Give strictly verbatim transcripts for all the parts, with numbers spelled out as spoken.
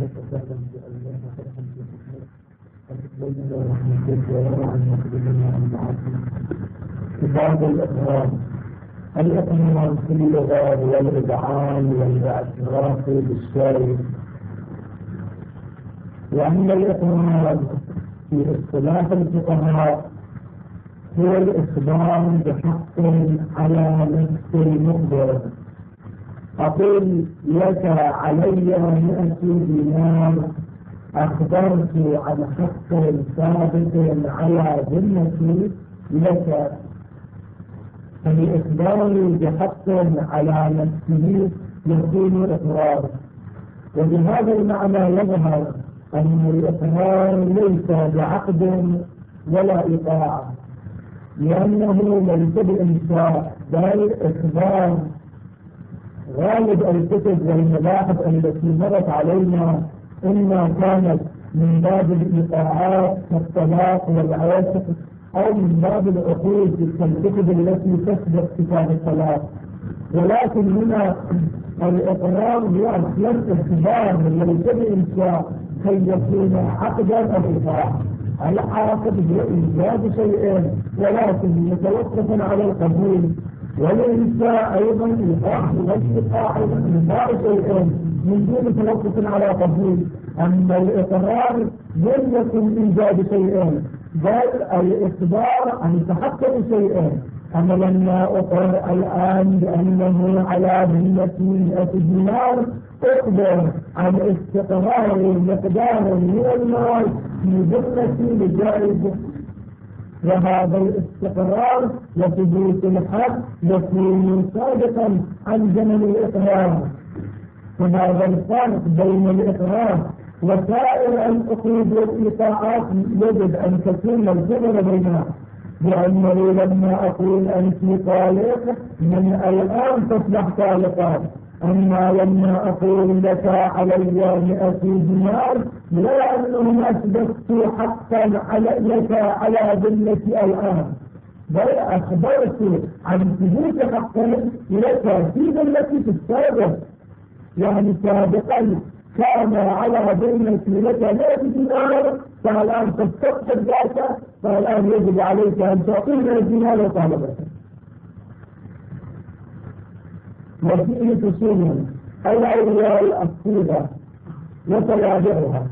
نتكلم بأننا فتحا في حكمة فتبين رحمة الله عن مقدمنا عن معاصي كتاب الإقرار. الإقرار في اللغة والإذعان والاعتراف بالشيء، وأن الإقرار في اصطلاح الفقهاء هو الإخبار بحق على نفس المخبر. أقول لك علي مئة دينار، أخبرت عن حق ثابت على ذمتي لك، فالإخبار بحق على نفسه يكون إقرار. وبهذا المعنى يظهر أن الإقرار ليس بعقد ولا إطاعة، لأنه ليس بإنشاء بل إخبار. غالب الكتب والمباحث التي مرت علينا إما كانت من باب الإطاعات كالطلاق والعواشق، أو من باب العقود كالكتب التي تسبق كتاب الطلاق. ولكن هنا الإقرار هو أصلا إخبار ليس بإنشاء كي يكون عقدا أو إطاعة. العاقد هو إنجاز شيئين ولكن متوقف على القبول، والإنشاء أيضا إيقاع والإيقاع أيضا إنشاء شيئين من دون توقف على قبول. أما الإقرار لم يكن إنجاز شيئين بل الإخبار عن تحقق شيئين. أنا لما أقر الآن بأنه على ذمة مئة دينار، أخبر عن استقرار مقدار من المال في ذمتي لجائز، وهذا الاستقرار وثبوت الحق يكون صادقا عن زمن الإقرار. وهذا الفرق بين الإقرار وسائر العقود والإيقاعات يجب أن تكون الجبر بينها، لأنه لما أقول أنت طالق من الآن تصبح طالقا، أما لما أقول لك علي مئة دينار لا أنهم أثبتت حقا على لك على ذمتي الآن، بل أخبرت عن ثبوت حق لك في ذمتي في السابق. يعني سابقا كان على ذمتي لك مئة دينار، فالآن تستقبل ذاك، فالآن يجب عليك أن تعطينا الدينار وطالبك. وفيه فصول الأولى الصيغة وتوابعها.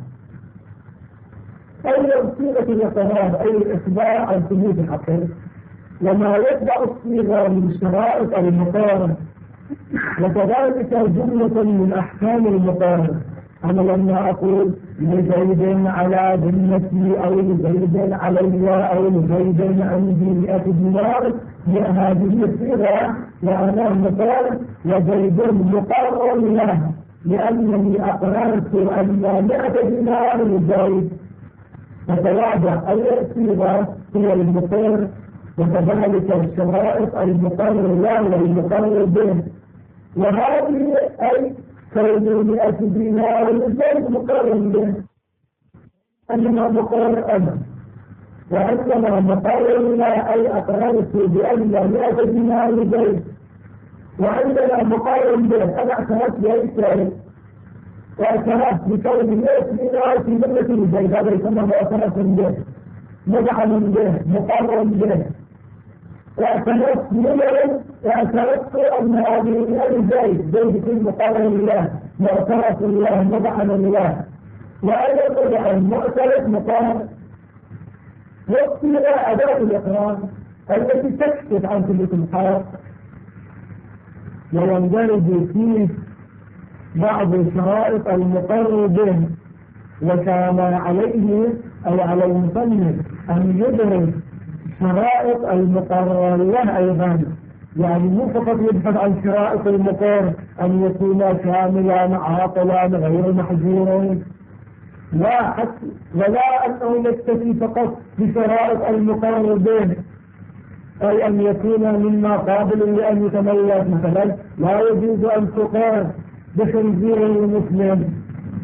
أي صيغة الإقرار أي الإخبار عن ثبوت الحق، وما يتبع الصيغة من شرائط المقارنة، وكذلك جملة من أحكام المقارنة. أنا لما أقول لزيد على ذمتي أو لزيد علي أو لزيد عندي مئة دينار، هذه الصيغة وأنا مقارن وزيد مقرر له، لأنني أقررت أن مئة دينار لزيد، فتواضع الصيغة هي المقر، وكذلك الشرائط المقرر له والمقرر به. وهذه أي كون مئة دينار لزيد مقرر به، أنما مقرر أنا، وعندما مقرر لا أي أقررت بأن مئة دينار لزيد، وعندما مقرر به أنا اعترفت بأي واعترفت بكون مئة دينار في ذمة لزيد، هذا يسمى معترف به، مدعم به، مقرر به. واعترفت بمن واعترفت أن هذه لزيد، زيد في مقرر الله، معترف الله، مدعم الله، وأيضا مدعم معترف مقرر. والصيغة أداة الإقرار التي تكشف عن ثبوت الحق، ويندرج فيه بعض الشرائط المقرر به، وكان عليه أو على المصنف أن يدرس شرائط المقرر له أيضا، يعني مو فقط يبحث عن شرائط المقرر أن يكون كاملا عاقلا غير محجور، لا حتى ولا أنه يكتفي فقط بشرائط المقرر به، أي أن يكون مما قابل لأن يتميز. مثلا لا يجوز أن تقر بخنزير المسلم،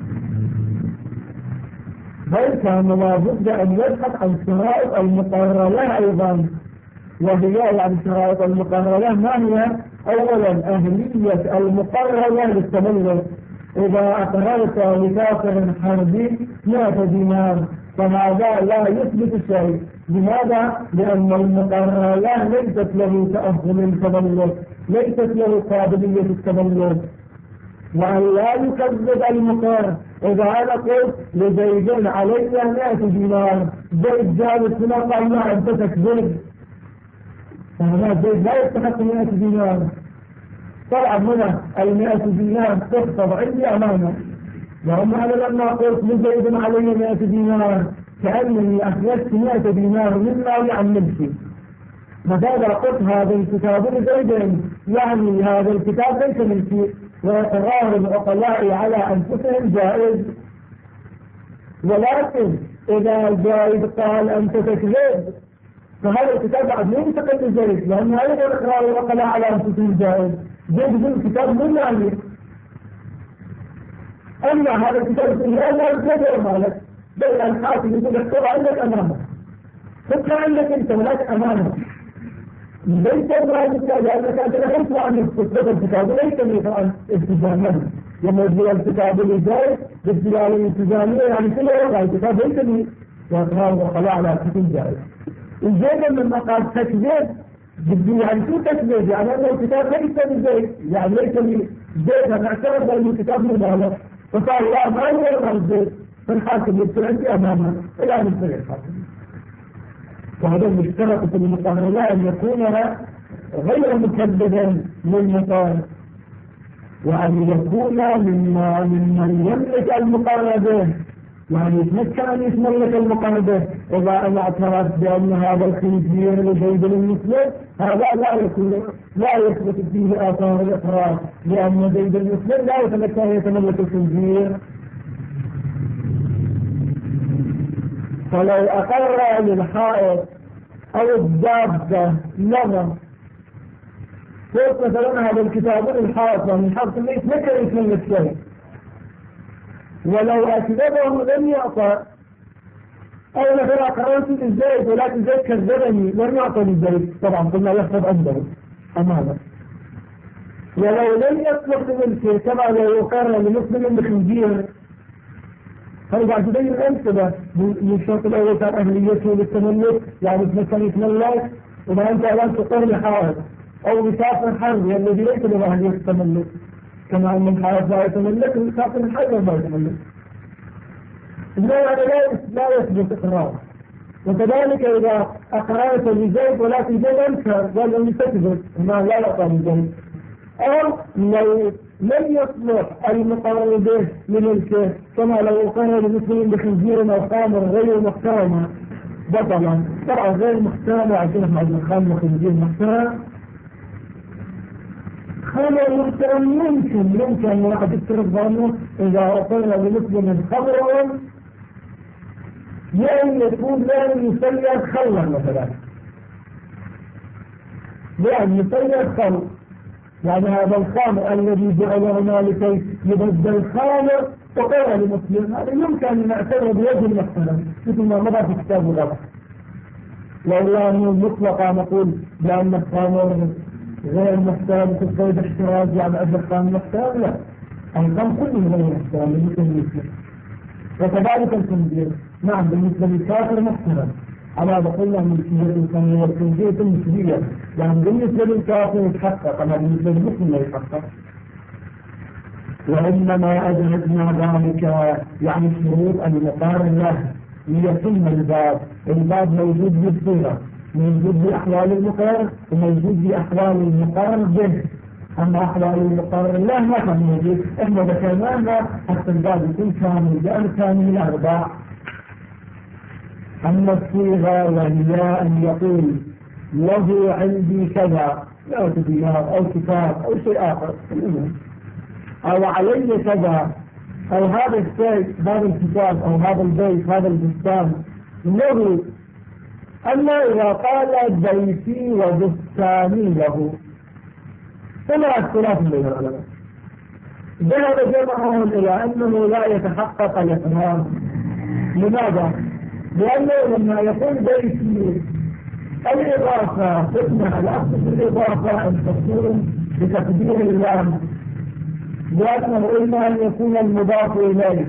بل كان لابد أن يبحث عن شرائط المقرر له أيضا، وهي يعني شرائط المقرر له ما هي؟ أولا أهلية المقرر له للتميز، إذا أقررت لكافر حربي مئة دينار فهذا لا يثبت شيء. لماذا؟ لأن المقرر له ليست له تأهل التبلغ، ليست له قابلية التبلغ، وأن لا يكذب المقرر. إذا أنا قلت لزيد علي مئة دينار، زيد جالس هنا قال ما أنت تكذب، فهذا زيد لا يستحق مئة دينار. طبعا هنا المئة دينار تحفظ عندي أمانة، وأما أنا لما قلت لزيد علي مئة دينار كأنني أخذت مئة دينار مما يعملك، فإذا قلت هذا الكتاب لزيد يعني هذا الكتاب ليس ملكي، وإقرار العقلاء على أنفسهم جائز. ولكن إذا زيد قال أنت تكذب فهذا الكتاب بعد لا ينتقل لزيد، لأن أيضا إقرار العقلاء على أنفسهم جائز. زيد يقول الكتاب من يعني، أما هذا الكتاب لا لا يتجر مالك، بل الحاكم يقول لك طبعا عندك أمانة، فكر عندك أنت ولك أمانة، ليس ما الكتاب لأنك أنت لا تسمع عن الكتاب، الكتاب ليس مثلا التزاما، لما يقول الكتاب لزيد بالدلالة الالتزامية يعني كل يوم الكتاب ليس لي، وإقرار العقلاء على أنفسهم جائز. الزيد لما قال تكذب بدي يعني شو تكذب؟ يعني أن الكتاب ليس لزيد، يعني ليس لي زيد، أنا اعترف بأن الكتاب من هذا، فقال لا ما يرى الزيد، فالحاكم يبتل عندي أمامه إلى أن يبتل الحاكم. وهذا المشترك في المقارنة أن يكون غير مكذبا للمقارنة، وأن يكون مما ممن يملك المقارنة، يعني يتمكن أن يتملك المقارنة. إذا أنا اعترفت بأن هذا الخنزير لزيد المسلم، هذا لا يكون لا يثبت فيه آثار الإقرار، لأن زيد المسلم لا يتمكن أن يتملك الخنزير. فلو أقر للحائط أو الدابة نظر قلت مثلا هذا الكتاب للحائط، يعني الحائط اللي يتمكن يتملك شيء، ولو أكذبه لم يعطى، أو مثلا أقررت للزيد ولكن زيد كذبني لم يعطى للزيد، طبعا قلنا يحفظ عنده أمانة. ولو لم يطلق لملكه كما لو يقرر لمسلم بخنزير، فإذا تبين الأمثلة للشرط الأول كان أهليته للتملك، يعني مثلا يتملك، إذا أنت الآن تقر لحائط أو مسافر حربي الذي ليس له أهلية التملك، كما أن الحائط لا يتملك المسافر الحربي ما يتملك، إنه هذا لا يثبت إقرار. وكذلك إذا أقررت لزيد ولكن زيد أنكر قال أنه تكذب ما لا يعطى لزيد، أو لو لم يصلح المقرر به لملكه كما لو أقرر لمسلم بخنزير أو خامر غير محترمة بطلا، طبعا غير محترمة عشان احنا عندنا خامر وخنزير محترم، خامر محترم يمكن يمكن واحد يفترض ظنه إذا أقرر لمسلم خمر يعني يكون لازم يسير خلا مثلا، يعني يسير خل، يعني هذا الخامر الذي جعل هنا لكي يبدل خامر وقال لمسلم، هذا يمكن أن نعتبر بوجه المحترم مثل ما مضى في كتاب الغرب. لولا أنه مطلقا نقول بأن الخامر غير محترم في الصيد احتراز يعني أجل الخامر محترم، لا، الخامر كله غير محترم بالنسبة للمسلم. وكذلك الخنزير نعم بالنسبة للكافر محترم، على بقولنا من الخنزير والخنزير المسلمية، يعني بالنسبة للكافر يتحقق، أما بالنسبة للمسلم لا يتحقق. وإنما أجهدنا ذلك يعني شروط المقارن له ليتم الباب، الباب موجود بالصورة، موجود بأحوال المقارن وموجود بأحوال المقارن به، أما أحوال المقارن له ما كان موجود، إحنا ذكرناها حتى الباب يكون كامل بأركانه الأربع. أما الصيغة وهي أن يقول له عندي كذا لا دينار أو كتاب أو شيء آخر أو علي كذا أو هذا الشيء هذا الكتاب أو هذا البيت هذا البستان له، أما إذا قال بيتي وبستاني له فلا اختلاف بين العلماء. ذهب جمعهم إلى أنه لا يتحقق الإقرار. لماذا؟ لأنه لما يقول بيتي الإضافة تسمح الأصل في الإضافة أن تصير بتقدير اللام، لأنه إما أن يكون المضاف إليه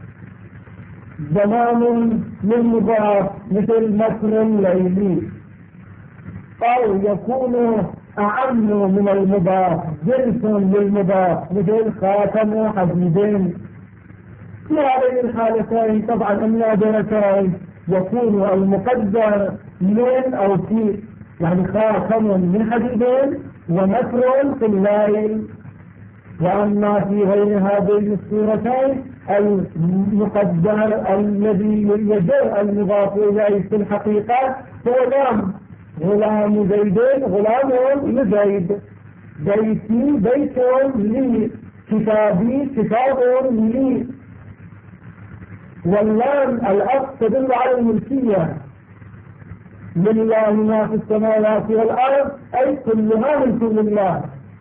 زمان للمضاف مثل مكر ليلي، أو يكون أعم من المضاف جنس للمضاف مثل خاتم حديدين. في هذه الحالتين طبعا النادرتين يكون المقدر من أو في، يعني خاتم من حديدين ومكر في الليل. وأما في غير هذين الصورتين المقدر الذي يجر المضاف إليه في الحقيقة هو نعم غلام زيدين غلام لزيد، بيتي بيت لي، كتابي كتاب لي. واللام الأصل تدل على الملكية، لله ما في السماوات والأرض أي كلها ملك لله.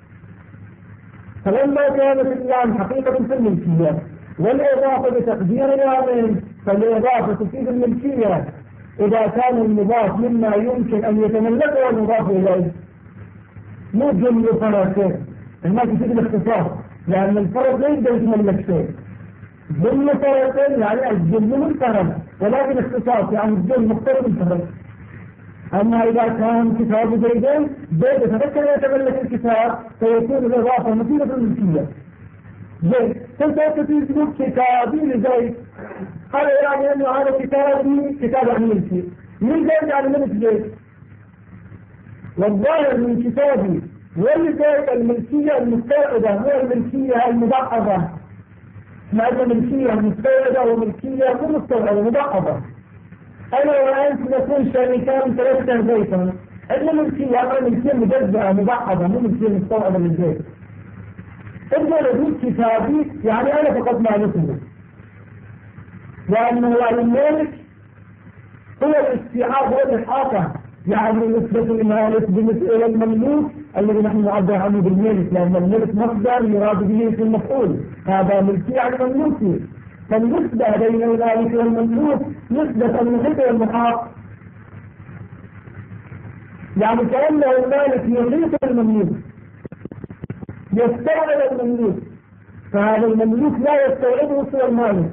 فلما كانت اللام حقيقة في الملكية والإضافة بتقدير لامين، فالإضافة تفيد الملكية إذا كان المضاف مما يمكن أن يتملكه المضاف إليه، مو جمل فرسين. الناس تفيد الاختصاص لأن الفرد لا يقدر يتملك شيء. جمل فرسين يعني الجمل منفرد، ولكن اختصاص يعني الجمل مختلف منفرد. أما إذا كان كتاب زيدين زيد يتذكر يتملك الكتاب فيكون الإضافة مفيدة الملكية. زيد كنت تقول كتابي لزيد، هذا يعني أنه هذا كتابي كتاب عن ملكي، من زيد يعني ملك زيد. والظاهر من كتابي ولزيد الملكية المستوعبة مو الملكية المضاعفة. مع أن الملكية المستوعبة وملكية مو مستوعبة مضاعفة. أنا وأنت نكون شريكان ثلاثة بيتا، إحنا ملكية أمر ملكية مجزئة مضاعفة مو ملكية مستوعبة للزيت. إذا نقول كتابي يعني أنا فقط ما نسمه، لأنه يعني الملك هو الاستيعاب والإحاطة، يعني نسبة المالك بالنسبة إلى المملوك الذي نحن نعبر عنه بالملك، لأن الملك مصدر يراد به اسم المفعول، هذا ملكي يعني مملوكي. فالنسبة بين المالك والمملوك نسبة المحيط والمحاط، يعني كأنه المالك يحيط المملوك يستوعب المملوك، فهذا المملوك لا يستوعبه سوى المالك.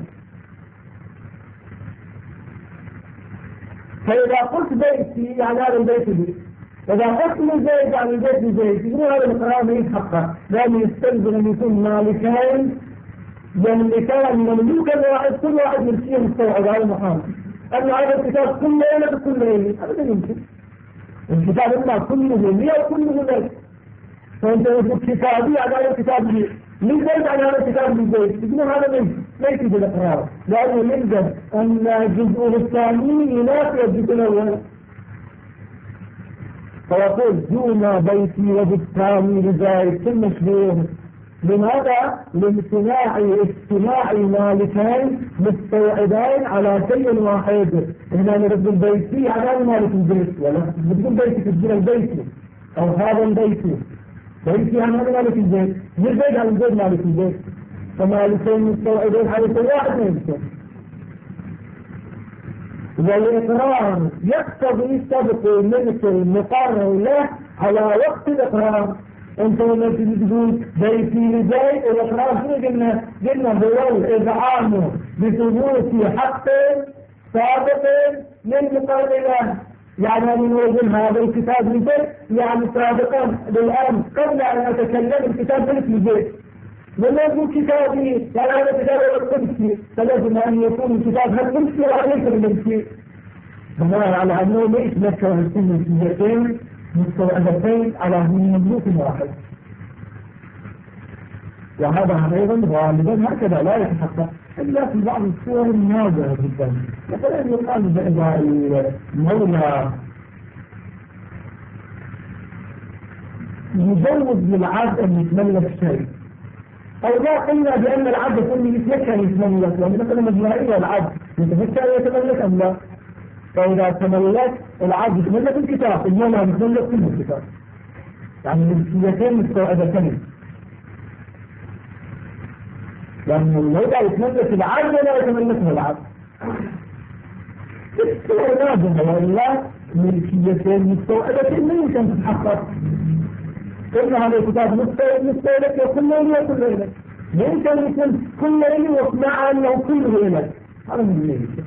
فإذا قلت بيتي يعني هذا البيت لي، إذا قلت من زيد يعني البيت لزيد، يقول هذا القرار ما يتحقق، لأنه يستلزم أن يكون مالكين يملكان مملوكا واحد، كل واحد ملكيه مستوعب على المحامي. أن هذا الكتاب كل ليلة بكل ليلة هذا يمكن. الكتاب إما كله لي وكله لك، فأنت يقول كتابي على هذا الكتاب لي، من زيد على هذا الكتاب لزيد، يقولون هذا ليس ليس بالإقرار، لأنه يلزم أن الجزء الثاني ينافي الجزء الأول. فيقول دون بيتي وبالثاني لزيد كل مشبوه. لماذا؟ لامتناع اجتماع مالكين مستوعبين على شيء واحد. هنا نرد البيتي على مالك البيت، ولا بدون بيتي تسجيل البيتي او هذا البيتي بيتي عن هذا مالك البيت، مش بيت عن البيت مالك البيت. فمالكين مستوعبين على شيء واحد ما يمكن. والإقرار يقتضي سبق ملك المقرر له على وقت الإقرار. انت لما تجي تقول بيتي لزيد الإقرار شنو قلنا؟ قلنا هو الإذعان بثبوت حق سابق للمقرر له، يعني أن نقول هذا الكتاب لزيد يعني سابقا للآن قبل أن أتكلم الكتاب ملك لزيد. لما يقول كتابي يعني هذا كتاب القدسي فلازم أن يكون الكتاب هل قدسي ولا ليس بالقدسي، بناء على أنه ليس لك الملكيتين مستوعبتين على مملوك واحد. وهذا أيضا غالبا هكذا لا يتحقق إلا في بعض الصور النادرة جدا. مثلا يقال إذا المولى يجوز للعبد أن يتملك شيء، أو لا قلنا بأن العبد كله يتمكن يتملك، يعني مثلا مجموعية العبد يتمكن يتملك أم لا؟ فإذا تملك العبد يتملك الكتاب، المولى يتملك كل الكتاب، يعني ملكيتين مستوعبتين، لأن المولى يتملك العبد ولا يتملكه العبد. الصور نادرة وإلا ملكيتين مستوعبتين لا يمكن تتحقق. قلنا هذا الكتاب مستوعب مستوعبك وكل ليلة وكل ليلة، ممكن يكون كل إلي ومع أنه كله إلك، هذا من ليه.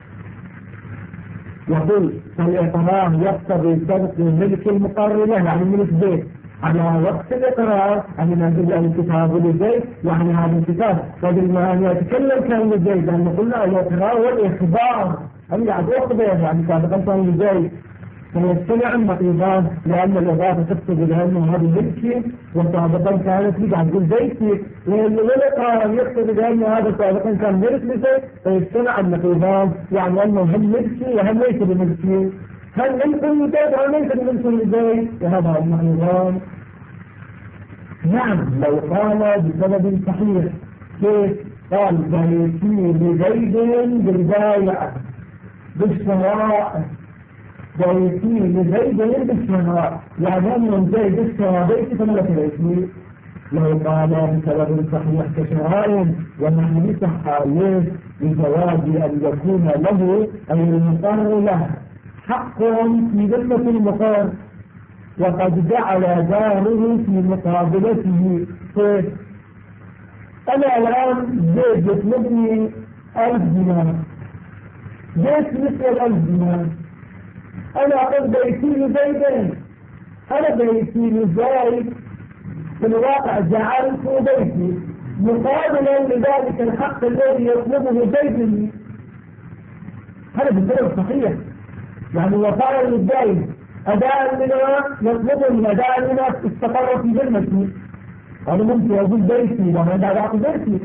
يقول فالإقرار يقتضي سبق الملك المقرر له، يعني ملك بيت على وقت الإقرار أن ننزل الكتاب لزيد، يعني هذا الكتاب قبل ما أن يتكلم كان لزيد، لأنه قلنا الإقرار والإخبار أن يعد أخبر، يعني سابقا كان لزيد فيستمع النقيضان، لأن الإضافة تقتضي بأنه هذا ملكي وسابقا كانت لي بعد زيدي، والإقرار يقتضي بأنه هذا سابقا كان ملك لزيد، فيستمع النقيضان، يعني أنه هم ملكي وهم ليس بملكي، هل ملك لزيد أو ليس بملك لزيد، وهذا النقيضان. نعم لو قال بسبب صحيح، كيف قال بيتي لزيد بالبايع بالشراء، بيتي لزيد بالشراء، يعني أن زيد اشترى بيتي فملك بيتي. لو قال بسبب صحيح كشراء ونحن نصح عليه بجواز أن يكون له أي المقر له حق في ذمة المقر، وقد جعل داره في مقابلته. كيف؟ أنا الآن زيد يطلبني ألف دينار، بيت مثل الألف دينار، أنا أقول بيتي لزيدين، أنا بيتي لزيد في الواقع جعلته بيتي مقابلا لذلك الحق الذي يطلبه زيد مني. هذا بالدرجة صحيح، يعني وقال للدين أداء لنا يطلبه من أداء لنا استقر في ذمتي، أنا ممكن أقول بيتي وأنا بعد أعطي بيتي،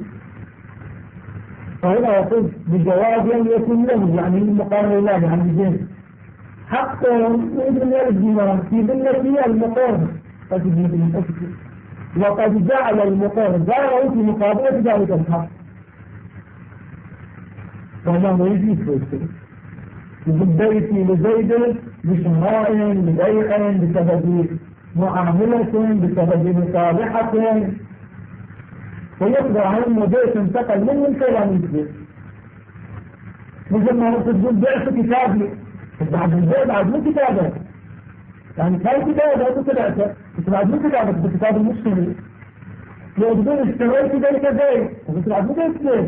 فهنا يقول بجواب أن يكون له، يعني المقارنة له يعني زين حق من الدينار في ذمتي المقارنة، وقد جعل المقارنة داره في مقابلة ذلك الحق، فهذا يجيب فيه بيتي لزيد بشراء لبيع بسبب معاملة بسبب مصالحة، ويقدر عنه بيت انتقل منه إلى مثله، مثل ما تقول بعت كتابي بعد البيع بعد مو كتابه، يعني كان كتابه أنت تبعته بس بعد مو كتابه بكتاب المشتري، لو تقول اشتريت ذلك البيع بس بعد مو كتابه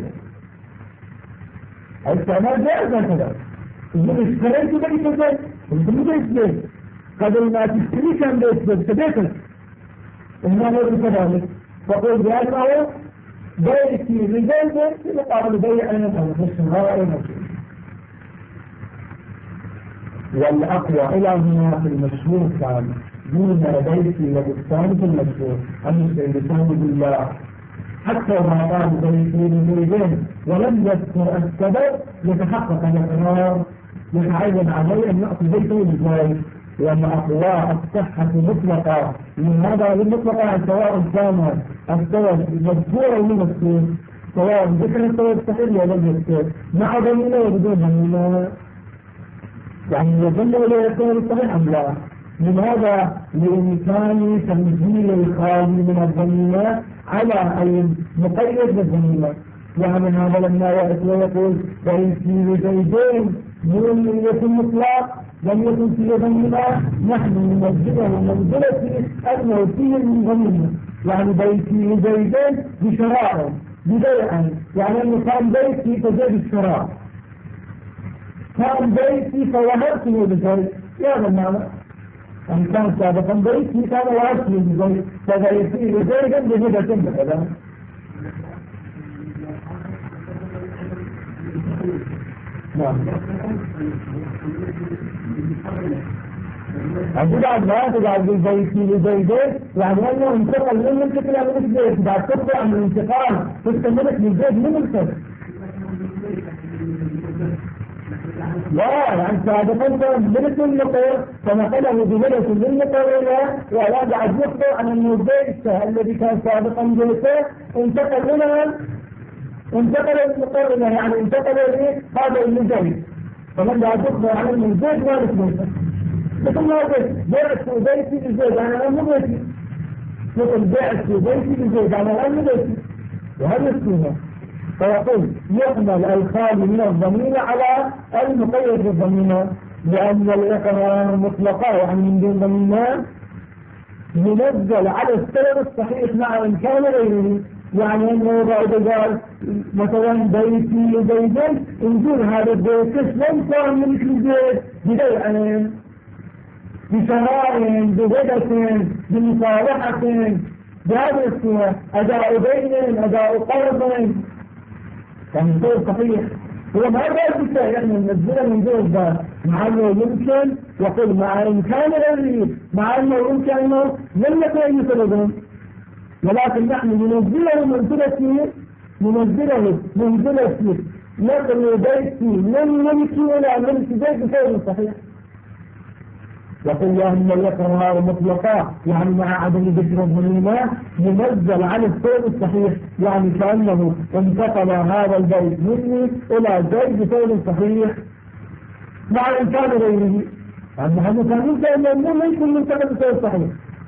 الاستعمال جائز هكذا، تقول اشتريت ذلك البيع بس مو كتابه قبل ما تشتري كان بيت بيتك، هنا لو كذلك فقل بأنه بيتي لزيد في مقابل بيع أو الشراء أو والأقوى إلى هنا في المشهور كان دون بيتي وبستان في المشهور أن يستيقظون بالله، حتى ما قال بيتي لزيدين ولم يذكر السبب يتحقق الإقرار، يتعين عليه أن يأتي بيته لزيد، لأن أقوى الصحة مطلقة من هذا المطلقة سواء كان السبب مذكورا من السبب، سواء ذكر السبب صحيح ولا لم يذكر مع ضمينه وبدون ضمينه، يعني يظل ولا يكون الصحيح أم لا. لماذا؟ لإمكان تنزيل الخالي من الضمينة على المقيد بالضمينة، يعني هذا لما يأتي ويقول بيتي لزيدين من يكون مطلق لم يكن في ضمينة، نحن ننزله منزلة أنه فيه من ضمينة، يعني بيتي لزيدين بشراء ببيعا، يعني أنه كان بيتي فزيد الشراء، كان بيتي فوهبته لزيد، هذا المعنى، يعني كان سابقا بيتي كان وهبته لزيد فبيتي لزيدا بهدى بكذا. نعم أقول عن ما تقعد بالبيتي لزيدين، يعني أنه انتقل من الانتقال من البيت بعد تطلع من الانتقال تستمرك من البيت من البيت، لا يعني سابقا ملك المطر فنقله بملك للمطر ولا بعد يخبر عن أنه البيت الذي كان سابقا بيته انتقل منها انتقل المطر، يعني انتقل إليه هذا المزيد، فمن بعد يخبر عن أنه البيت مالك بيته، مثل ما قلت بيعت بيتي لزيد أنا أم بيتي، مثل بيعت بيتي لزيد أنا أم بيتي، وهذا السنة. فيقول يحمل الخالي من الضمينة على المقيد بالضمينة، لأن الإقرار مطلقة يعني من دون ضمينة ينزل على السبب الصحيح مع إمكان غيره، يعني انه بعد قال مثلا بيتي وبيتين نقول هذا البيت لم كان ملك البيت بديعين بشرائع بغدة بمصالحة بهذه الصورة أداء دين أداء قرض يعني غير صحيح. هو ما قال بك يعني ننزله من دون ذلك مع انه يمكن يقول مع امكان غيره مع انه يمكن انه لم يكن يسردهم، ولكن نحن ننزله منزلة ننزله منزلة نقل بيتي من ملكي الى ملك بيت غير صحيح. يقول أن الإقرار مطلقا يعني مع عدم ذكر الظلمات ينزل عن القول الصحيح، يعني كأنه انتقل هذا البيت مني إلى زيد بقول صحيح مع إمكان غيره، يعني هذا كان يمكن أنه ليس منتقل بقول صحيح.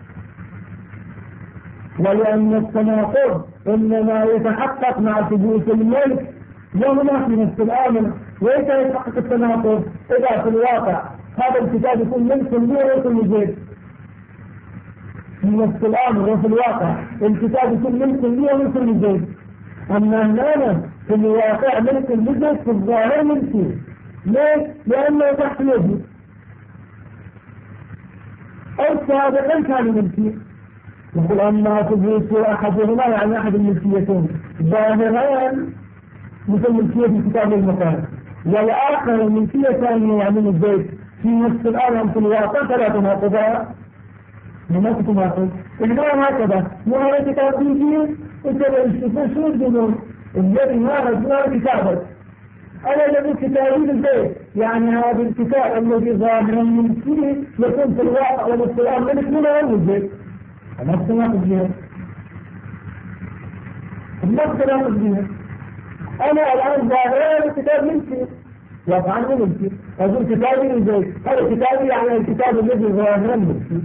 ولأن التناقض إنما يتحقق مع ثبوت الملك وهنا في نفس الآمن، وإذا يتحقق التناقض إذا في الواقع هذا الكتاب يكون ملك لي وليس لزيد في نفس الامر، وفي الواقع الكتاب يكون ملك لي وليس لزيد، اما هنا في الواقع ملك لزيد في الظاهر ملكي. ليش؟ لانه تحت يدي او السابقا كان ملكي. يقول اما ثبوت احدهما يعني احد الملكيتين ظاهران مثل ملكيه الكتاب المكان، والاخر الملكيه ثانيه يعني الزيد في نفس الآن في الواقع فلا تناقضها لما تناقض. إنما هكذا وهذا كتاب فيه اتبع الشيء الجنون الذي هذا هذا كتابك أنا الذي كتابي بالبيت، يعني هذا الكتاب الذي ظاهرا من فيه يكون في الواقع ونفس الآن ملك من هذا البيت ما تناقض بها ما تناقض بها. أنا الآن ظاهرا الكتاب من فيه وفعل ملكي أقول كتابي للبيت، هذا كتابي يعني الكتاب الذي ظاهرا ملكي.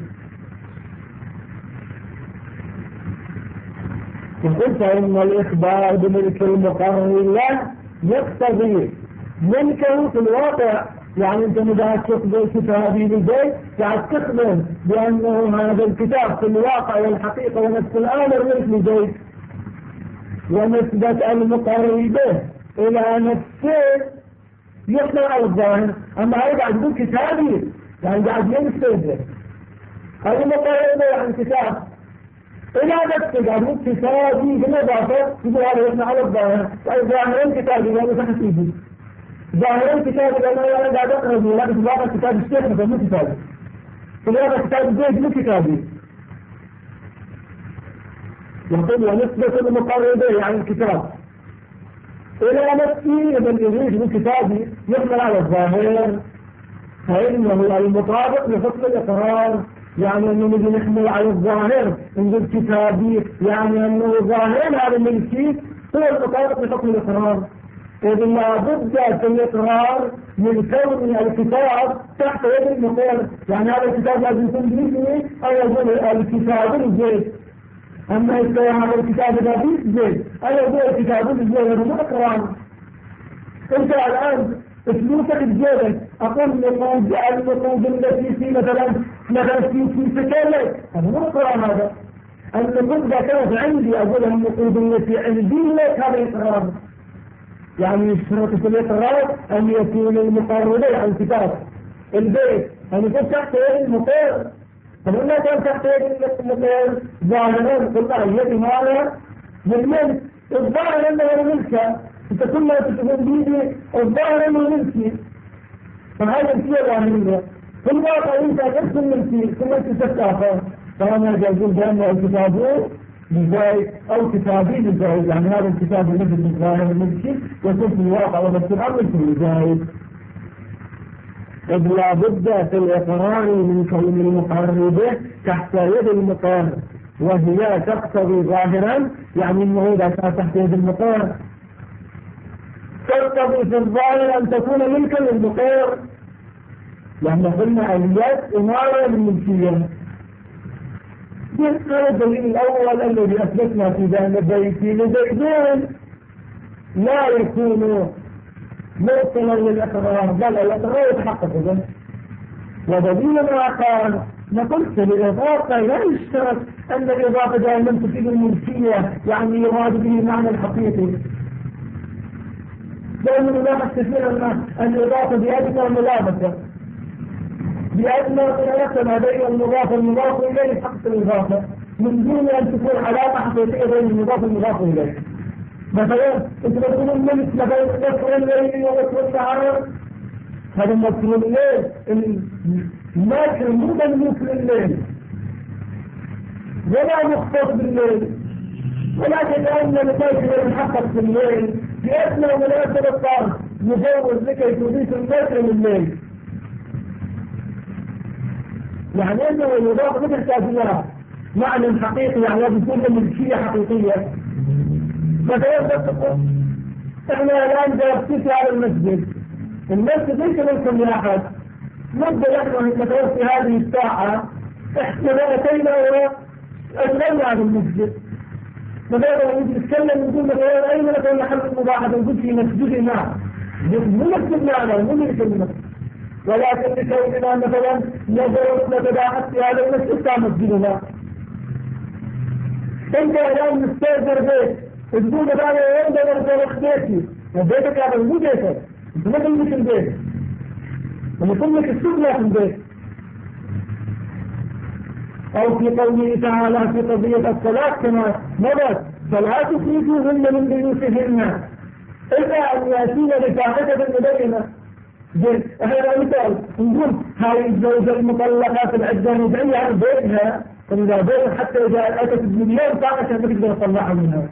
وقلت إن الإخبار بملك المقرر له يقتضي ملكه في الواقع، يعني أنت مدى تخبر كتابي للبيت قاعد تخبر بأنه هذا الكتاب في الواقع والحقيقة ونفس الآمر ملك للبيت، ونسبة المقرر به إلى نفسه يحمل على الظاهر. أما هذا قاعد يقول كتابي يعني قاعد ينسب هذا مقرر يعني كتاب إلى نفسه قاعد يقول كتابي بالإضافة يقول هذا يحمل على الظاهر. ظاهرين كتابي لأنه تحت إيدي، ظاهرين كتابي لأنه أنا قاعد أقرأ من لكن في الواقع كتاب الشيخ مثلا مو كتابي، في الواقع كتاب الزيد مو كتابي. يقول ونسبة المقرر به يعني الكتاب إلى نفسي إذا يريد من كتابي يحمل على الظاهر فإنه المطابق لحكم الإقرار، يعني أنه نجي نحمل على الظاهر نقول كتابي يعني أنه ظاهر هذا الملكي هو المطابق لحكم الإقرار. إذ لا بد في الإقرار من كون الكتاب تحت يد المقر، يعني هذا الكتاب لازم يكون باسمه أو يقول الكتاب الزيد، أما يستوى هذا الكتاب إذا بيس زيد أنا أقول الكتاب الزيد هذا مو إقرار. أنت الآن فلوسك بجيبك أقول النقود النقود التي في مثلا مثلا في في سكالك هذا مو إقرار. هذا النقود إذا كانت عندي أقول النقود التي عندي لك هذا إقرار، يعني شروط في الإقرار أن يكون المقرر على الكتاب البيت أن يكون تحت يد المقر. فلما كان تحت يد المقر ظاهرا قلنا يد مالا للملك الظاهر أنه ملكه، أنت كل ما تكون بيدي الظاهر أنه ملكي، فهذا الشيء ظاهرية في الواقع أنت تكون ملكي ثم تتكافى. فأنا أقول بأنه الكتاب لزايد أو كتابي لزايد، يعني هذا الكتاب الذي الظاهر الملكي يكون في الواقع ونفس الأمر في لزايد. إذ لا بد في الإقرار من كون المقرر به تحت يد المقر، وهي تقتضي ظاهرا يعني أنه إذا كان تحت يد المقر تقتضي في الظاهر أن تكون ملكا للمقر، لأن قلنا اليد إمارة للملكية. هذا الدليل الأول الذي أثبتنا في ذهن البيت لزيدين لا يكون موصلا للإقرار بل الإقرار يتحقق به. ودليل آخر نقول في الإضافة لا يشترط أن الإضافة دائما تفيد الملكية، يعني يراد به المعنى الحقيقي. دائما نلاحظ كثيرا أن الإضافة بأدنى الملابسة بأدنى مناسبة بين المضاف والمضاف إليه حق الإضافة من دون أن تكون علاقة حقيقية بين المضاف والمضاف إليه. مثلا أنت تقول الملك مثلا مذكور الليل ومذكور النهار، هذا مذكور الليل الماكر مو مملوك لليل ولا مختص بالليل، ولكن لأن الماكر يتحقق في الليل بأدنى مناسبة صار مجوز لكي تضيف الماكر لليل. يعني أنه الإضافة مثل تأثيرها معنى حقيقي، يعني بيكون ملكية حقيقية. مثلا تقول احنا الآن جالسين على المسجد، المسجد ليس ملكا لأحد، نبدأ نحن مثلا في هذه الساعة احنا أتينا وأشغلنا عن المسجد. مثلا نتكلم نقول مثلا أين مثلا محل المباحثة، نقول في مسجدنا، مو مسجدنا أنا مو ملك المسجد، ولكن لكوننا مثلا نظرت نتباحث في هذا المسجد كان مسجدنا. انت الان مستاجر بيت تقول مثلا يوم انا بيتي، بيتك هذا مو بيتك، انت ما تملك البيت، انت تملك السكنة في البيت. او في قوله تعالى في قضية الصلاة كما مضت فلا تخرجوهن من بيوتهن الا ان ياتين بفاحشة مبينة. احنا مثال نقول هاي الزوجة المطلقة في العدة ندعيها عن بيتها، فإذا بيت حتى إذا أتت بمليون فاحشة ما تقدر تطلعها منها،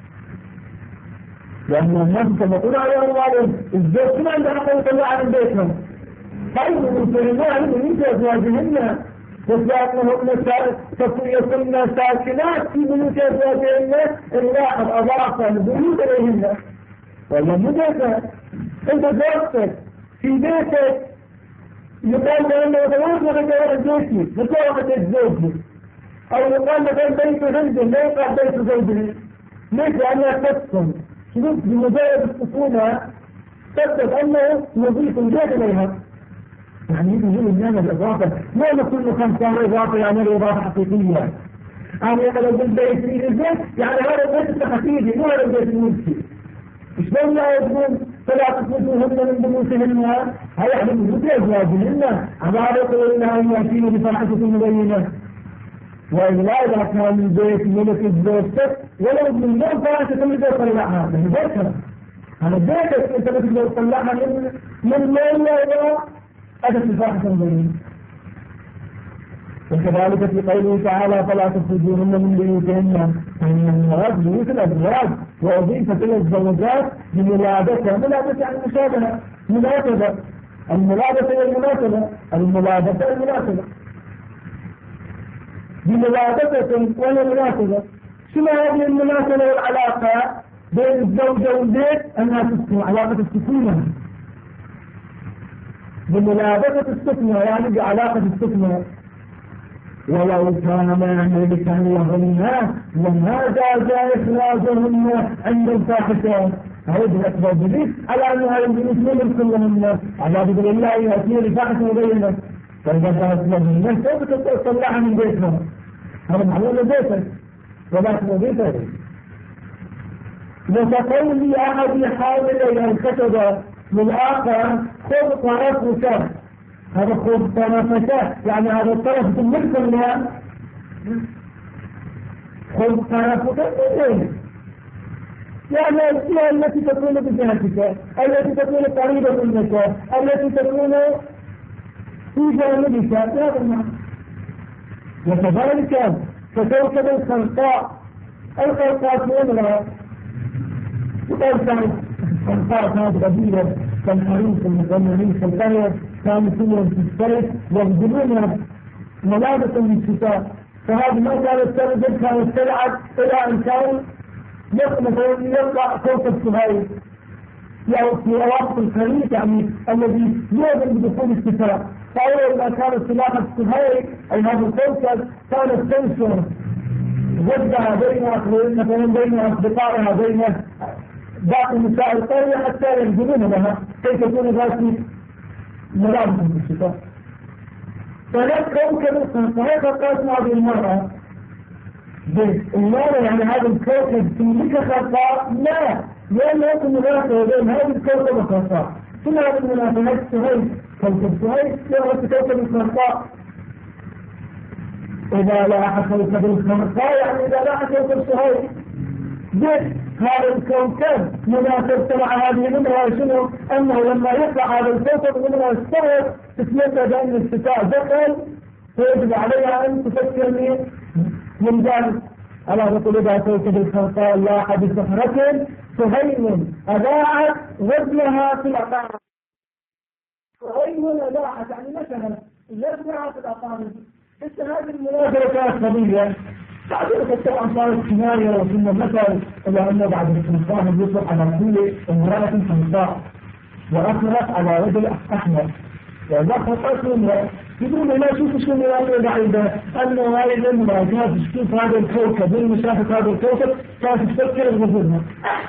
لأن الناس يطلقون على أموالهم، الزوج ما عنده حق يطلعها من بيتهم. طيب المسلمون من يمكن أزواجهن وسأنهم يكون ساكنات في بيوت أزواجهن الواحد أضاف البيوت إليهن ولا مو بيتها. أنت زوجتك في بيتك يقال لأنه تزوج غير بيتي متزوجة الزوج، أو يقال مثلا بيت زوجه لا يقال بيت زوجه. ليش؟ لأنها تسكن شوف بمجرد السكونة تثبت أنه نظيف البيت إليها. يعني يجب أن يعمل الإضافة ما كل خمسة إضافة يعني الإضافة حقيقية. يعني لو قلت بيت في البيت يعني هذا البيت الحقيقي مو هذا البيت الملكي. شلون لا يجبون فلا تخرجوهن من بيوتهن هيحدث بيوت أزواجهن عما يقول إنها أن يأتين بفاحشة مبينة. وإذا إذا كان من بيت ملك الزوجتك ولو من دون فاحشة تقدر تطلعها من بيتها، هذا بيتك أنت تقدر تطلعها من من ليلة إلى أتت بفاحشة مبينة. وكذلك في قوله تعالى فلا تخرجوهن من بيوتهن فإن المراد بيوت الأزواج وأضيفت إلى الزوجات بملابسة. ملابسة يعني مشابهة مناسبة، الملابسة هي المناسبة، الملابسة المناسبة بملابسة وهي مناسبة. شنو هذه المناسبة والعلاقة بين الزوجة والبيت؟ أنها تسكن علاقة السكونة بملابسة السكنة، يعني بعلاقة السكنة. ولو كان ملكا لهن لما جاز إخراجهن عند الفاحشة. هذا الأكبر دليل على أن هذا الجنس ملك لهن على بدل الله يأتي لفاحشة مبينة. فإذا كانت لهن سوف تطلعها من بيتها، هذا معلوم بيتك ولكن بيتك. وكقول أحد حاملي الكتب للآخر خذ طرفك، هذا خذ طرفك يعني هذا الطرف الملك لها، خذ طرفك إيه؟ يعني الفئة التي تكون بجهتك، التي تكون قريبة منك، التي تكون في جانبك، هذا المعنى. وكذلك ككوكب الخلقاء، الخلقاء كونها وكان الخلقاء كانت قبيلة كالحريص المغنمين كالقرية كانوا كلهم في الصيف يبذلون ملابسا للشتاء، فهذه ما كانت تلبس كانت تلعب إلى أن كان مثلا يطلع كوكب صغير يعني في أواقف الخريف يعني الذي يؤمن بدخول الشتاء. فأول ما كانت سلاحة الصهير أي هذا الكوكب كانت تنشر ودها بين مثلا بين أصدقائها بين باقي نساء القرية حتى ينزلون لها كي تكون ذات ملابس في الشتاء. فهناك كوكب الصهير قالت هذه المرأة المعنى يعني هذا الكوكب تملك خطأ؟ لا، لأن يكون مناسبة بين هذا الكوكب وخطأ. ثم هذا المناسبات سهيل كوكب سهيل يغلق كوكب الخطأ. إذا لاح كوكب الخطأ يعني إذا لاح كوكب سهيل جد هذا الكوكب مناسبة مع هذه النمرة شنو؟ أنه لما يطلع هذا الكوكب النمرة استوت تثبت بأن الشتاء دخل فيجب عليها أن تفكر من ذلك. ألا تقول إذا كوكب الخطأ لاح بصخرة سهيل أذاعت وزنها في الأقارب. سهيل أذاعت يعني مثلا وزنها في الأقارب. إذا هذه المناسبة كانت قضية بعدين طبعا صارت كناية وثم مثل إلى أنه بعد الخمسان يطلق على كل امرأة خمساء وأخرت على رجل أحمر وذكرت أسلم يقول ما شوف شو المناسبة بعيدة أنه هاي الامرأة كانت تشوف هذا الكوكب والمشافة هذا الكوكب كانت تفكر بغزرها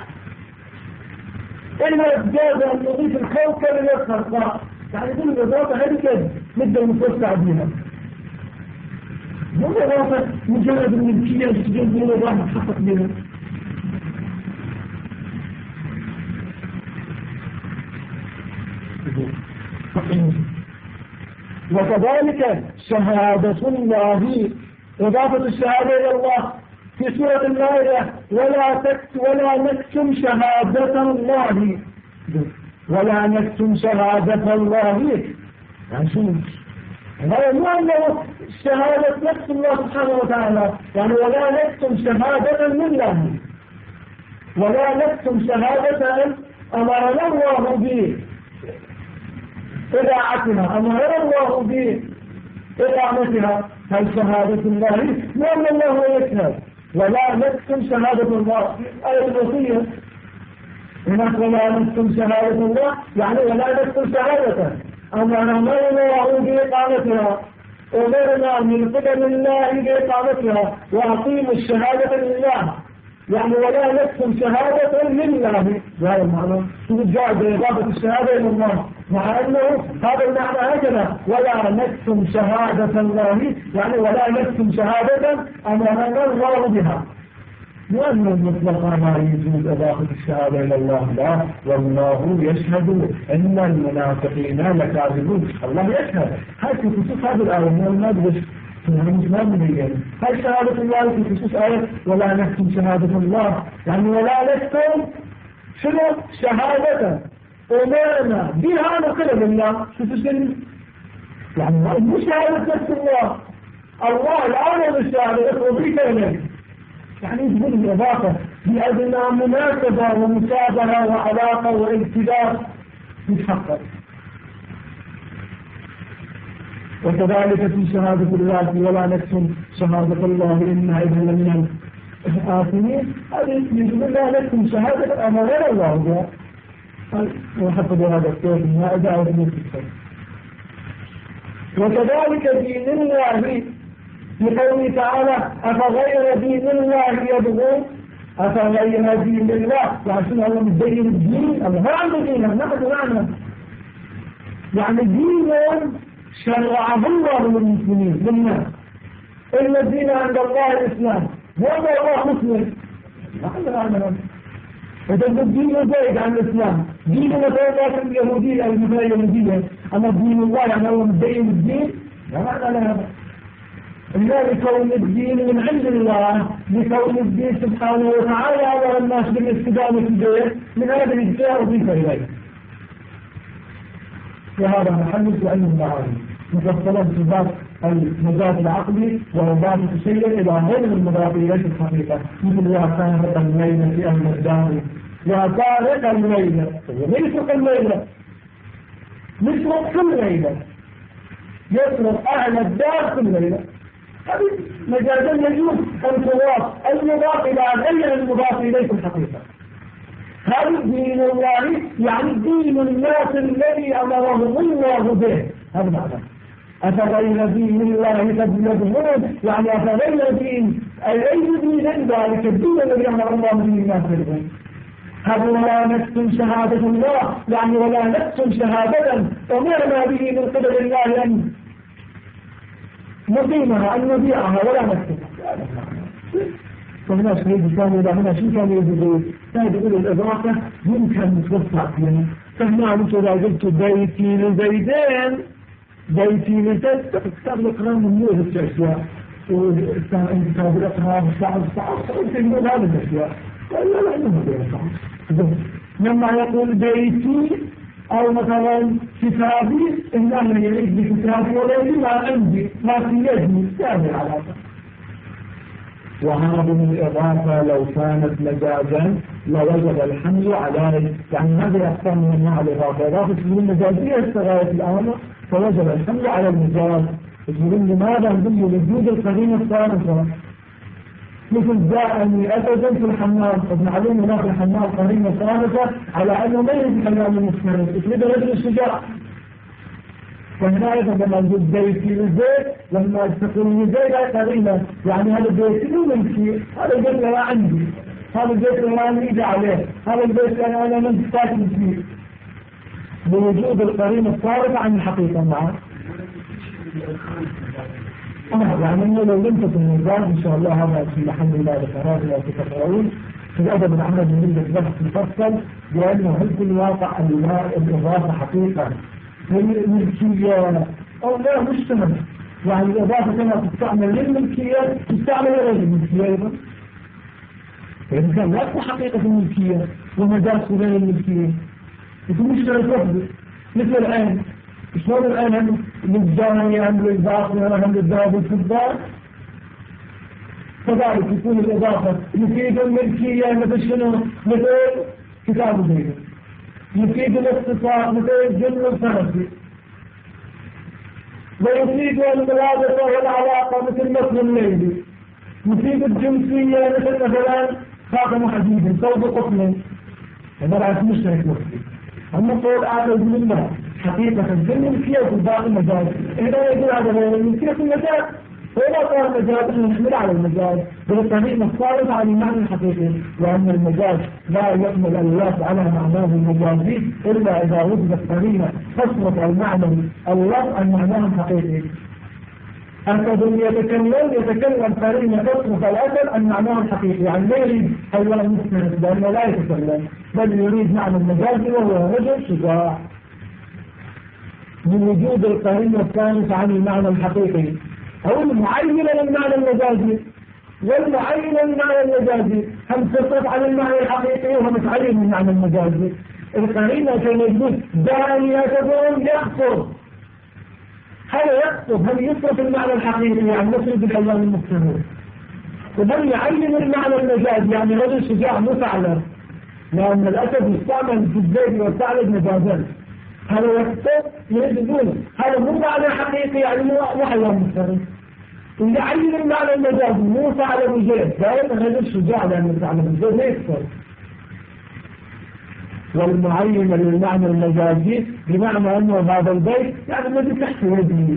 إلا جاز أن نضيف الكوكب إلى الخرقاء يعني كل الوظافة هذه كذب نبدأ نتوسع بها مو وظافة مجرد الملكية تجد من الوظافة تحقق بها وكذلك شهادة الله إضافة الشهادة إلى الله في سورة المائدة ولا تكت ولا نكتم شهادة الله ولا نكتم شهادة الله يعني شنو؟ هذا مو أنه شهادة نفس الله سبحانه وتعالى يعني ولا نكتم شهادة لله ولا نكتم شهادة أمرنا الله به إذاعتها أمرنا الله به إقامتها هل شهادة الله لأن الله يشهد ولا نكتم شهادة الله أي الوصية هناك ولا نكتم شهادة الله يعني ولا نكتم شهادة أمرنا الله بإقامتها أمرنا من قبل الله بإقامتها وأقيموا الشهادة لله يعني ولا نكتم شهادة لله بهذا المعنى ترجع بإضافة الشهادة إلى الله مع أنه هذا المعنى هكذا ولا نكتم شهادة الله يعني ولا نكتم شهادة أمرنا الله بها لأن المطلق ما يجوز إضافة الشهادة إلى الله لا والله يشهد إن المنافقين لكاذبون الله يشهد هاي في خصوص هذه الآية من المدرس مش ما بنيجي هاي شهادة الله في خصوص آية ولا نكتم شهادة الله يعني ولا نكتم شنو شهادة أمرنا بها نقل الله شو تسمي يعني مش شهادة نفس الله الله الآن الشهادة أضيف إليه يعني يجب الإضافة بأدنى مناسبة ومشابهة وعلاقة وامتداد يتحقق وكذلك في شهادة الله ولا نكتم شهادة الله إنها إذن من الآثمين هذه يجب الله نكتم شهادة أما غير الله جاء وحفظ هذا الكتاب ما أدعى من الكتاب وكذلك دين الله لقوله تعالى أفغير دين الله يبغون أفغير دين الله وعشان الله مبين الدين الله ما عنده دين نحن معنا يعني دين شرعه الله للمسلمين للناس إن الدين عند الله الإسلام وهذا الله مسلم نحن معنا إذا الدين زائد عن الإسلام دين مثلا اليهودية أو مثلا اليهودية أما دين الله يعني الله مبين الدين لا معنى لها إلا لكون الدين من عند الله لكون الدين سبحانه وتعالى على الناس بالاستدامة الدين من هذا الإجزاء وضيف إليه وهذا محل سؤال المعاني مفصلا في ذات المجال العقلي وإضافة الشيء إلى غير المضاف إليه الحقيقة مثل يا فارق الليلة في أهل الدار يا فارق الليلة ويسرق الليلة يسرق كل ليلة يسرق أهل الدار كل ليلة هذه مجازا يجوز أن تضاف المضاف إلى غير المضاف إليه في الحقيقة هذا دين الله يعني دين الناس الذي أمرهم الله به هذا معنى أفغير دين الله تبلغون يعني أفغير دين أي أي دين ذلك الدين الذي أمر الله به الناس به هذا ولا نكتم شهادة الله يعني ولا نكتم شهادة أمرنا به من قبل الله أن نقيمها أن نبيعها ولا نكتمها فهنا شيء ثاني لا هنا شيء ثاني يقول ثاني يقول الإضافة يمكن توسع فيها فهنا مثلا قلت بيتي لزيدين بيتي لزيد تكتب القرآن من نوع الأشياء وأنت تابع الأقرام الصعب الصعب وأنت تقول هذه الأشياء لا لا إنه غير لما يقول بيتي أو مثلا كتابي إنه يعيد بكتابي ولا ما عندي ما في يدي كامل علاقة. وهذه الإضافة لو كانت مجازا لوجب الحمل على يعني هذه أقسام من أنواع الإضافة إضافة تقول مجازية استغاية الأمر فوجب الحمل على المجاز. تقول لماذا نقول وجود القرينة الثالثة مثل جاءني أسدا في الحمام ابن عليم هنا في الحمام قرينة ثالثة على أنه ما يجب حمام المسلمين تريد رجل الشجاع. فهنا أيضا لما نقول بيتي للزيت لما تقول لزيت لا قرينة يعني هذا البيت له ملكي هذا البيت لا عندي هذا البيت لا نيجي عليه هذا البيت لا أنا من ساكن فيه بوجود القرينة الثالثة عن الحقيقة معه. آه يعني إنه لو لم تكن النظام إن شاء الله هذا في محل الله لقرار لا تتفعلون في الأدب العمل من جلدة بحث مفصل بأنه هل في الواقع الإضافة حقيقة للملكية أو لا مشتمل يعني الإضافة كما تستعمل للملكية تستعمل غير الملكية أيضا فإذا كان لا تكون حقيقة الملكية ومجاز غير الملكية يكون مشترك وحده مثل الآن شلون الآن هم للجاني هم للباطل هم للذهب والفضة كذلك يكون الإضافة يفيد الملكية مثل شنو مثل كتاب زيد يفيد الاختصار مثل الجن الفرسي ويفيد المرادفة والعلاقة مثل مثل الليلي يفيد الجنسية مثل مثلا خاتم حديد صوب قطن هذا رأس مشترك وحدي أما قول أعلى من الله حقيقة الجن الملكية وفي الباقي المجاز إذا يقول هذا غير الملكية في المجاز فإذا قال المجاز إحنا نحمل على المجاز بالطريق الصارف عن المعنى الحقيقي وأن المجاز لا يحمل اللفظ على معناه المجازي إلا إذا وجدت قرينة تصرف المعنى اللفظ عن معناه الحقيقي. أسد يتكلم يتكلم قرينة تصرف الأسد عن معناه الحقيقي يعني لا يريد حيوان مسلم لأنه لا يتكلم بل يريد معنى المجازي وهو رجل شجاع من وجود القرينة الثالثة عن المعنى الحقيقي أو المعينة للمعنى المجازي والمعينة للمعنى المجازي هم تصرف عن المعنى الحقيقي وهم تعين من المعنى المجازي. القرينة كان يقول داني يتبون يخطر هذا يخطر هل يصرف المعنى الحقيقي يعني نصرف الحيوان المستمر وهم يعين المعنى المجازي يعني رجل شجاع مفعلا لأن الأسد يستعمل في الزيت والثعلب مجازا هذا يخطر يقول هذا مو معنى حقيقي يعني مو حيوان مستمر ويعين المعنى المجازي مو ثعلب وزيت دائما رجل شجاع لأن الثعلب الزيت لا يكثر والمعين للمعنى المجازي بمعنى أنه هذا البيت يعني الذي تحت يده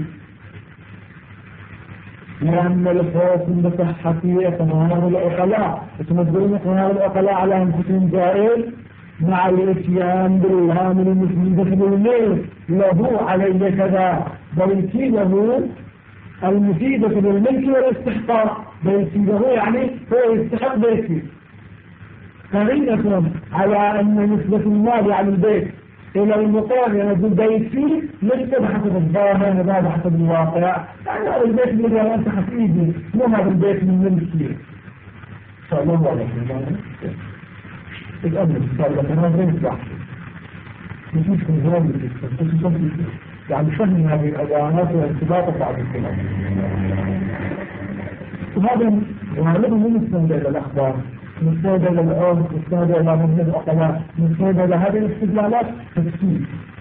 لأن الخوف من صحته قناة العقلاء تمثلون قناة العقلاء على أنفسهم جائر مع الاتيان بالله من المسلمين بالليل له عليه كذا بيتي له المفيدة بالملك والاستحقاق بيتي له يعني هو يستحق بيتي قرينة على أن نسبة المال عن البيت إلى المقام ينزل بيت فيه ليس بحسب الظاهر هذا بحسب الواقع يعني هذا البيت اللي هو أنت حسيبي مو هذا البيت من ملكي صلى الله عليه وسلم الأمر صلى الله عليه وسلم غير واحد مش ممكن زمان يعني فهم هذه الأدوانات وارتباطها بعض الكلام وهذا غالبا مو مستند إلى الأخبار مستند إلى العرف مستند إلى مبنى العقلاء مستند إلى هذه الاستدلالات تفسير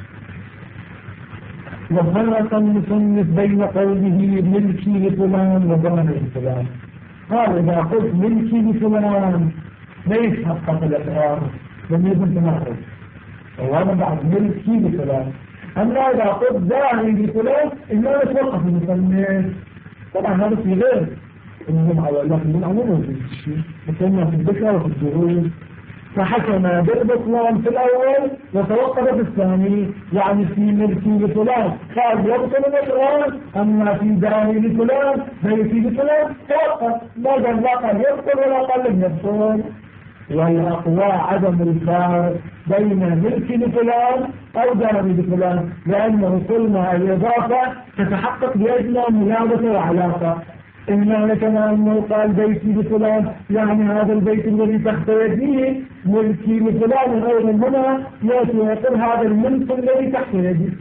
وفرق المصنف بين قوله ملكي لفلان وضمان لفلان قال إذا قلت ملكي لفلان ليس حقق الإقرار لم يكن تناقض وهذا بعد ملكي لفلان أما إذا قلت داعي لفلان إنما يتوقف المسلمين طبعا هذا في غير إنهم على الله من عموم الشيء مثلنا في الذكر وفي الدروس فحكم بالبطلان في الأول وتوقف في الثاني، يعني في ملكي لفلان قال يبطل الإقرار، أما في داري لفلان بيتي لفلان توقف، ما قال لا قال يبطل ولا قال لم يبطل. والأقوى عدم الفارق بين ملكي لفلان أو داري لفلان، لأنه قلنا الإضافة تتحقق بأجل ملابسة وعلاقة. إنما كما أنه قال بيتي لفلان يعني هذا البيت الذي تحت يديه ملكي لفلان غير هنا يأتي ويقول هذا الملك الذي تحت يديه.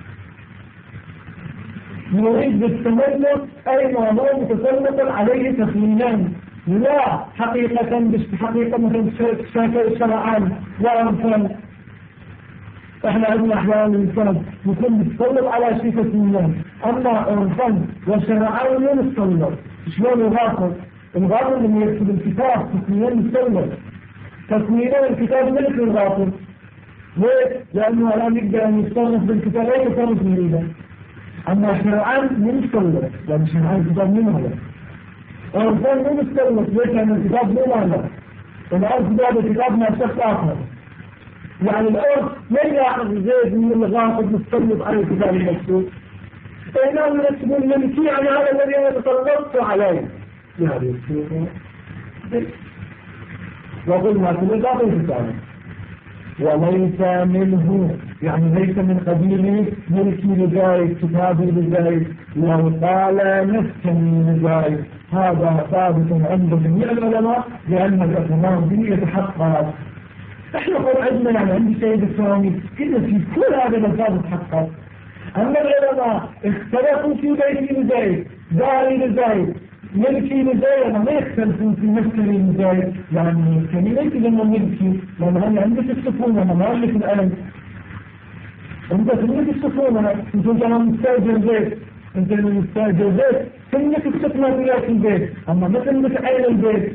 يريد بالتملك أي ما هو متسلط عليه تخمينا، لا حقيقة بحقيقة مثل شرعان وأمثال. احنا عندنا احيانا الانسان يكون متسلط على شيء تسميان، اما عرفا وشرعان لا متسلط. شلون الغاصب؟ الغاصب لما يكتب الكتاب تسميان متسلط، تسميان الكتاب ملك الغاصب. ليه؟ لانه الان يقدر ان يتصرف بالكتاب اي تصرف يريده. اما شرعان مو متسلط، لان شرعان الكتاب مو مالك. عرفا مو متسلط، ليش؟ لان الكتاب مو مالك. الان كتاب الكتاب مع شخص اخر. يعني الأرض من يأخذ زيد من الغاصب متسلط على الكتاب المكتوب، فإنهم يكتبون الملكي عن هذا الذي أنا تسلطت عليه. يعني وقلنا في الإضافة الكتاب وليس منه، يعني ليس من قبيل ملكي لزايد كتابي لزايد، لو قال نفسني لزايد هذا ثابت عند جميع العلماء لأن الأثمان به يتحقق. احنا قول عندنا يعني عندي سيد الثاني كنا في كل هذا الألفاظ تحقق. أما العلماء اختلفوا في بيتي لزايد داري لزايد ملكي لزايد، ما يختلفون في مسكني لزايد، يعني مسكني ليس لما ملكي، لما أنا عندك السفونة أنا ما عندك الألم. أنت تملك السفونة، أنت أنا مستأجر بيت، أنت مستأجر بيت تملك السفنة في البيت، أما ما تملك عين البيت.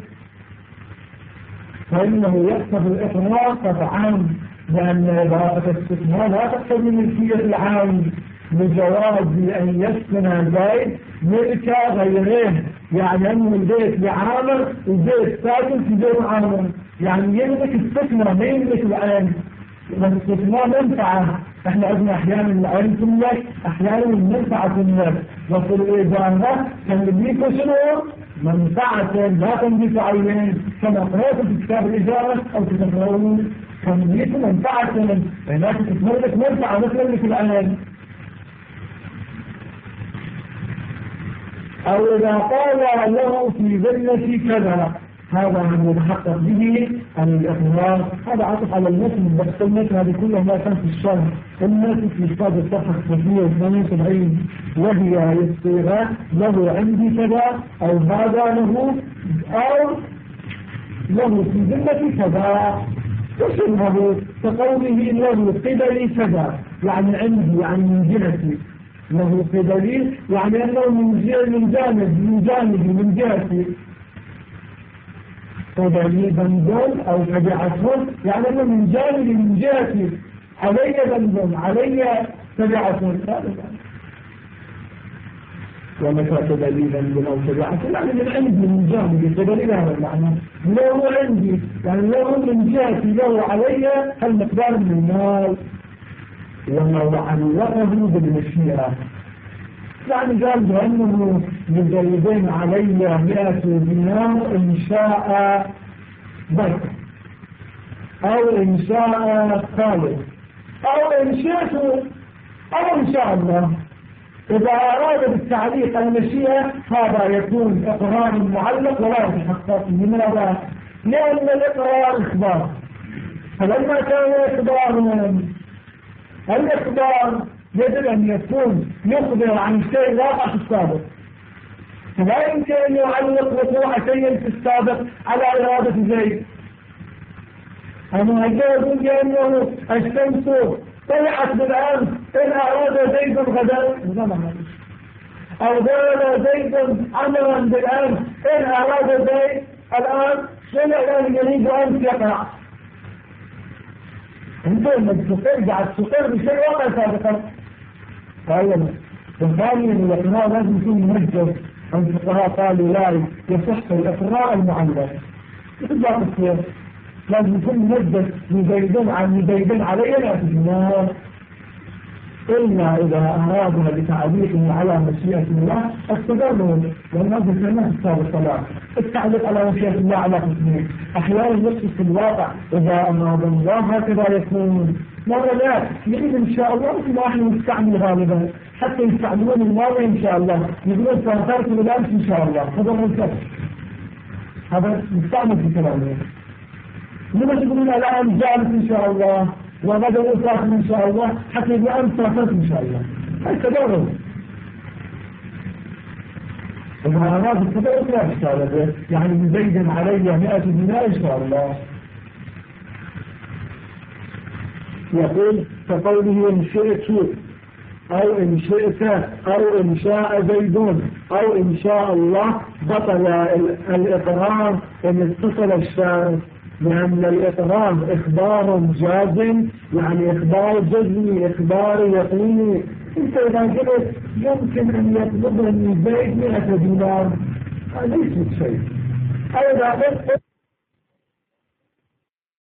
فإنه يقتضي الإقرار قطعا، لأن إضافة الاستثناء لا تقتضي ملكية العام لجواز أن يسكن زيد ملك غيره، يعني أن البيت لعامل والبيت ساكن في بيت عامل، يعني يملك السكنة ما يملك العين. والاستثناء منفعة، احنا عندنا أحيانا العين تملك أحيانا المنفعة تملك، وفي الإضافة تملك شنو؟ منفعة لا تملك عينين، كما قرأت في كتاب الإجارة أو تتفرون تملك منفعة هناك تتملك منفعة لا تملك العين. أو إذا قال له في ذمتي كذا، هذا من يتحقق به الإقرار. هذا عطف على المتن، بس المتن هذه كلها ما كان في الشرح. المتن في صاد الصفحة الصفية اثنين وسبعين وهي الصيغة له عندي كذا أو هذا له أو له في ذمتي كذا، وشبهه كقوله له قبلي كذا، يعني عندي يعني من جهتي، له قبلي يعني أنه من جانب من جانبي من جهتي، قبلي ذنب أو تبعة يعني أنه من جانبي من جهتي، علي ذنب علي تبعة، ومتى قبلي ذنب أو تبعة يعني من عندي من جانبي قبلي هذا المعنى، له عندي يعني له من جهتي له علي المقدار من المال، ولو علقه بالمشيئة يعني قال بأنه مجلدين علي مئة دينار إن شاء بيت أو إن شاء خالد أو إن شاء أو إن شاء الله. إذا أراد بالتعليق المشيئة هذا يكون إقرار معلق ولا يتحقق. لماذا؟ لأن الإقرار إخبار، فلما كان إخبار الإخبار يجب أن يكون يخبر عن شيء واقع في السابق، فلا يمكن أن يعلق وقوع شيء في السابق على إرادة زيد. أنا أقول بأنه الشمس طلعت بالأمس إن أراد زيد غدا، أو قال زيد عملا بالأمس إن أراد زيد الآن شيء الذي يريد أن يقع. انت لما تسترجع السقر بشيء واقع سابقا. فأولا الثاني أن الإقرار لازم يكون منجز. الفقهاء قالوا لا يصح الإقرار المعلق مثل باقي الصيغ، لازم يكون مدة يزيدون عن يزيدون علي مئة دينار إلا إذا أرادنا بتعليقه على مشيئة الله استدروا والناس الناس كتاب الصلاة التعليق على مشيئة الله على قسمين أحيانا نفسه في الواقع إذا أراد الله هكذا يكون مرة لا يريد إن شاء الله مثل ما احنا نستعمل غالبا حتى يستعملون الماضي إن شاء الله يقولون سأصارك بالأمس إن شاء الله هذا منتج هذا مستعمل في كلامه لما تقولون الآن جالس إن شاء الله وغدا يصاف إن شاء الله حتى يبقى أنت صافت إن شاء الله هاي تدرج إذا أراد التدرج لا إشكال به يعني يزيد علي مئة دينار إن شاء الله يقول كقوله إن شئت أو إن شئت أو إن شاء زيدون أو إن شاء الله بطل الإقرار إن اتصل الشارع لأن الإقرار إخبار جازم يعني إخبار جزمي إخبار يقيني أنت إذا قلت يمكن أن يطلب من زيد مئة دينار ليس شيء أو إذا قلت